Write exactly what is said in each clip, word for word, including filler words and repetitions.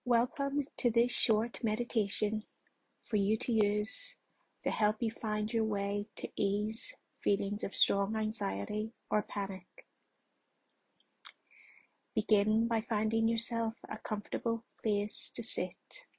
Welcome to this short meditation for you to use to help you find your way to ease feelings of strong anxiety or panic. Begin by finding yourself a comfortable place to sit,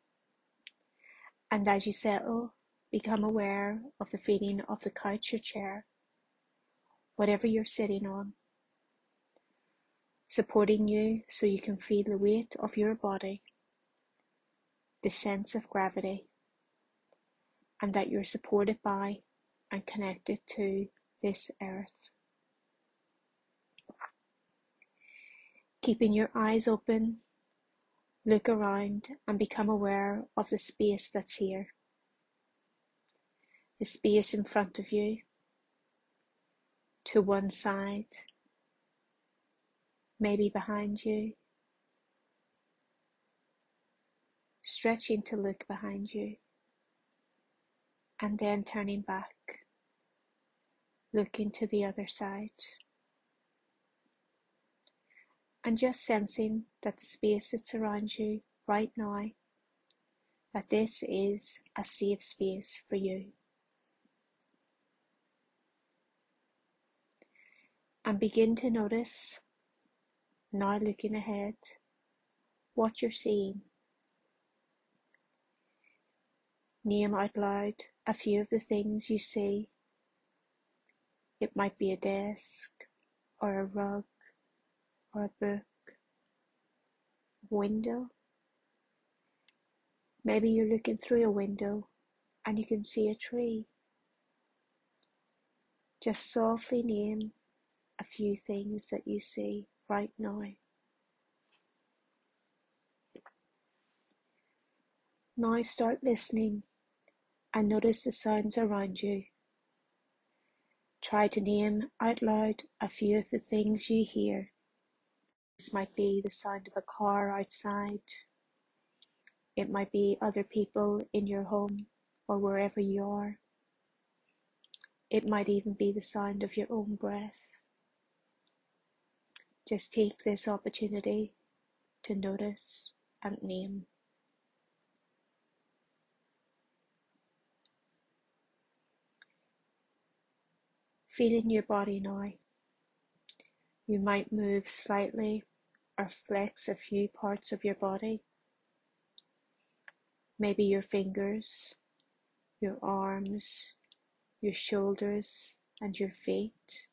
and as you settle, become aware of the feeling of the couch or chair, whatever you're sitting on, supporting you so you can feel the weight of your body, the sense of gravity, and that you're supported by and connected to this earth. Keeping your eyes open, look around and become aware of the space that's here. The space in front of you, to one side, maybe behind you, stretching to look behind you, and then turning back, looking to the other side, and just sensing that the space that surrounds you right now, that this is a safe space for you. And begin to notice, now looking ahead, what you're seeing. Name out loud a few of the things you see. It might be a desk, or a rug, or a book, a window. Maybe you're looking through a window and you can see a tree. Just softly name a few things that you see right now. Now start listening and notice the sounds around you. Try to name out loud a few of the things you hear. This might be the sound of a car outside. It might be other people in your home or wherever you are. It might even be the sound of your own breath. Just take this opportunity to notice and name. Feeling your body now. You might move slightly or flex a few parts of your body. Maybe your fingers, your arms, your shoulders, and your feet.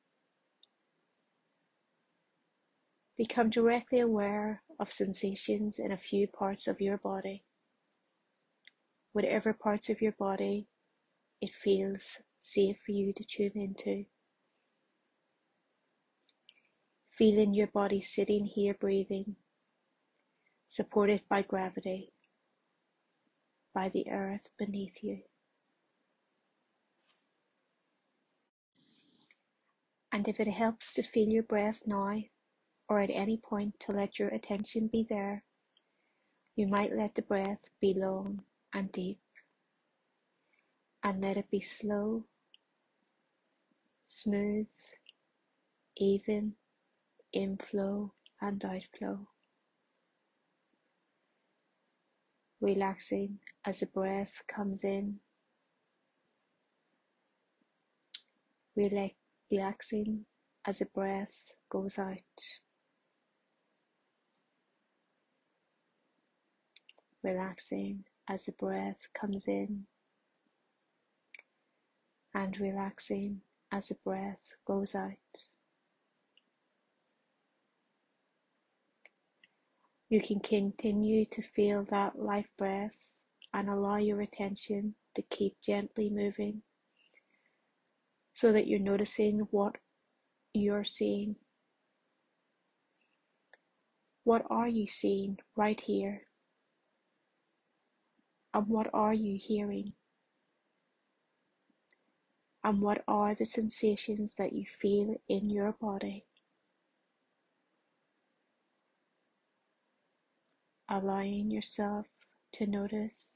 Become directly aware of sensations in a few parts of your body. Whatever parts of your body it feels safe for you to tune into. Feeling your body sitting here breathing, supported by gravity, by the earth beneath you. And if it helps to feel your breath now, or at any point to let your attention be there, you might let the breath be long and deep, and let it be slow, smooth, even, inflow and outflow. Relaxing as the breath comes in, relaxing as the breath goes out. Relaxing as the breath comes in, and relaxing as the breath goes out. You can continue to feel that life breath and allow your attention to keep gently moving so that you're noticing what you're seeing. What are you seeing right here? And what are you hearing? And what are the sensations that you feel in your body? Allowing yourself to notice.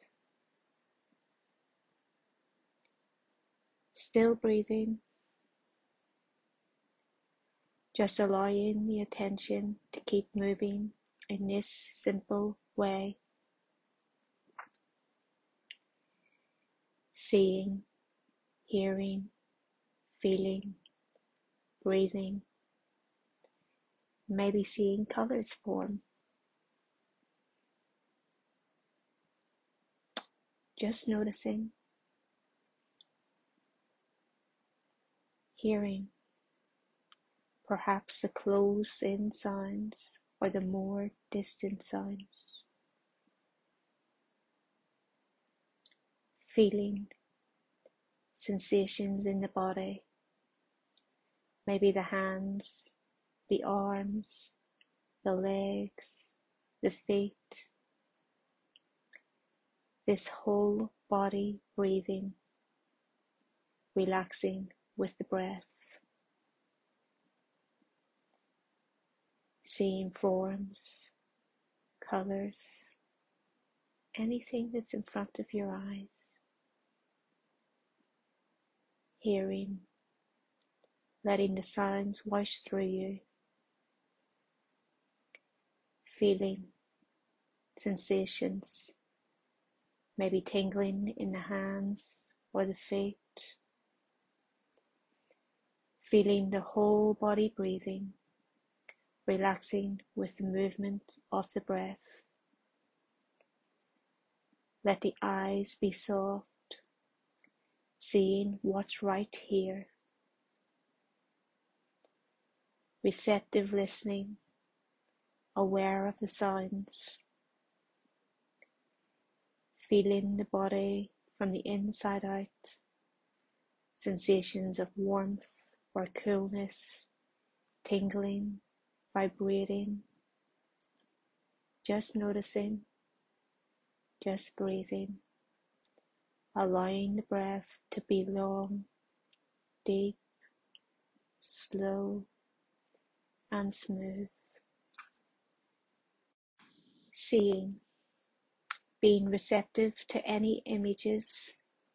Still breathing. Just allowing the attention to keep moving in this simple way seeing, hearing, feeling, breathing, maybe seeing colors form. Just noticing, hearing, perhaps the close-in sounds or the more distant sounds. Feeling sensations in the body, maybe the hands, the arms, the legs, the feet. This whole body breathing, relaxing with the breath. Seeing forms, colors, anything that's in front of your eyes. Hearing, letting the sounds wash through you. Feeling sensations, maybe tingling in the hands or the feet. Feeling the whole body breathing, relaxing with the movement of the breath. Let the eyes be soft, seeing what's right here. Receptive listening, aware of the sounds. Feeling the body from the inside out. Sensations of warmth or coolness, tingling, vibrating. Just noticing, just breathing. Allowing the breath to be long, deep, slow, and smooth. Seeing, being receptive to any images,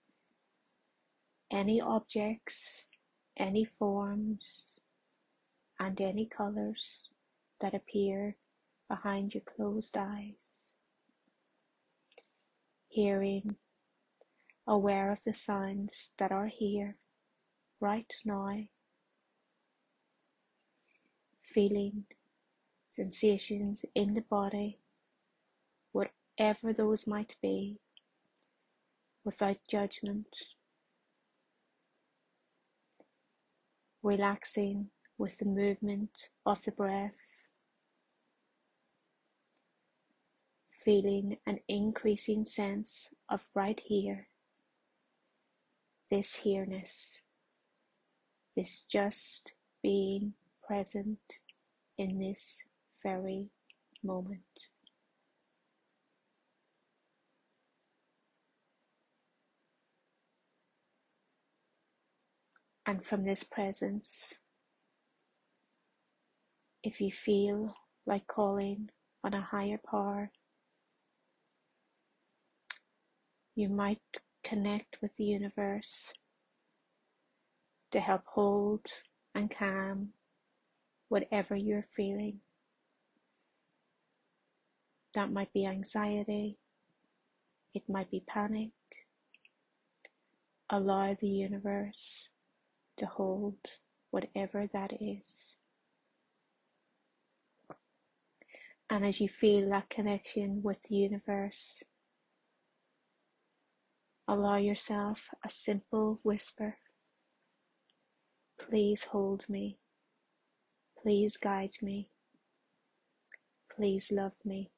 any objects, any forms, and any colors that appear behind your closed eyes. Hearing, aware of the sounds that are here, right now. Feeling sensations in the body, whatever those might be, without judgment. Relaxing with the movement of the breath. Feeling an increasing sense of right here, this here-ness, this just being present in this very moment. And from this presence, if you feel like calling on a higher power, you might connect with the universe to help hold and calm whatever you're feeling. That might be anxiety, it might be panic. Allow the universe to hold whatever that is. And as you feel that connection with the universe, allow yourself a simple whisper. Please hold me. Please guide me. Please love me.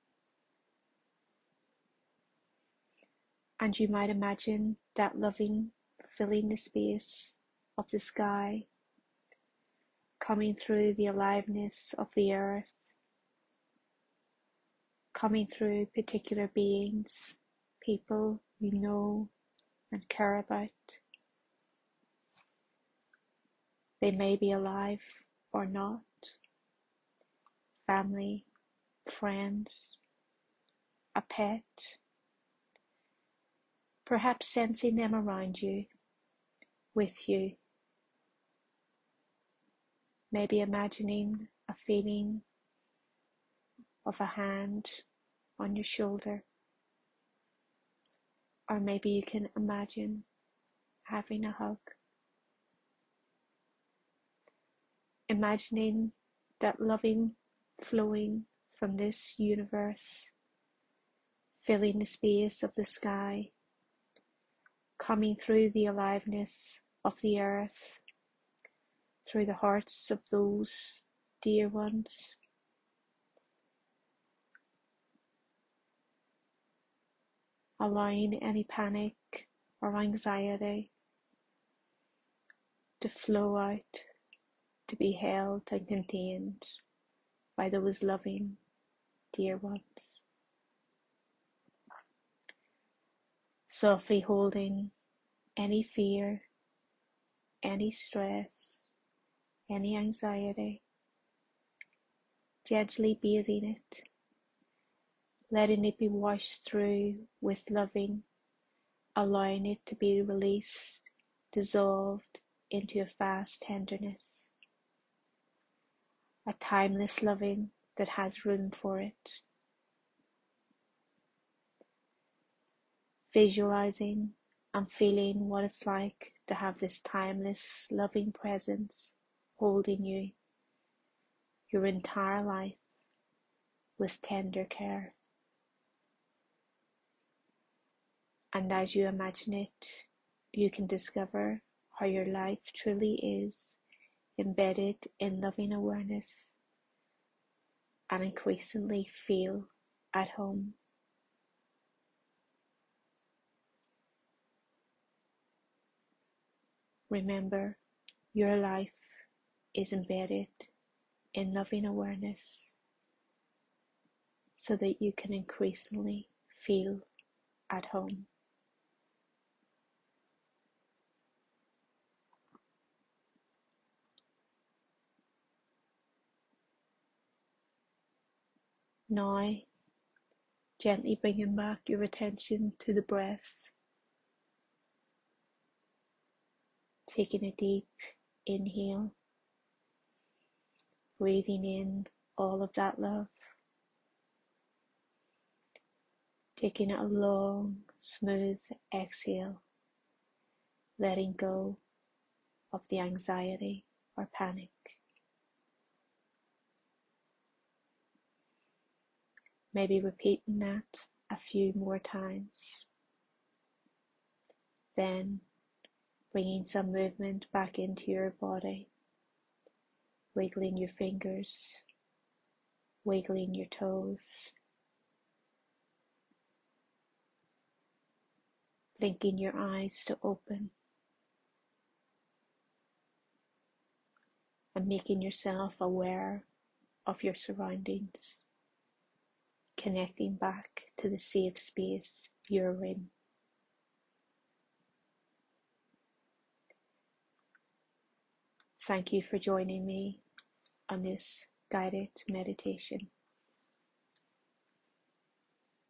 And you might imagine that loving filling the space of the sky, coming through the aliveness of the earth, coming through particular beings, people you know and care about. They may be alive or not. Family, friends, a pet. Perhaps sensing them around you, with you. Maybe imagining a feeling of a hand on your shoulder. Or maybe you can imagine having a hug. Imagining that loving flowing from this universe, filling the space of the sky, coming through the aliveness of the earth, through the hearts of those dear ones. Allowing any panic or anxiety to flow out, to be held and contained by those loving dear ones. Softly holding any fear, any stress, any anxiety, gently bathing it, letting it be washed through with loving, allowing it to be released, dissolved into a vast tenderness, a timeless loving that has room for it. Visualizing and feeling what it's like to have this timeless loving presence holding you your entire life with tender care. And as you imagine it, you can discover how your life truly is embedded in loving awareness and increasingly feel at home. Remember, your life is embedded in loving awareness so that you can increasingly feel at home. Now, gently bringing back your attention to the breath, taking a deep inhale, breathing in all of that love, taking a long, smooth exhale, letting go of the anxiety or panic. Maybe repeating that a few more times. Then bringing some movement back into your body, wiggling your fingers, wiggling your toes, blinking your eyes to open, and making yourself aware of your surroundings, connecting back to the safe space you're in. Thank you for joining me on this guided meditation.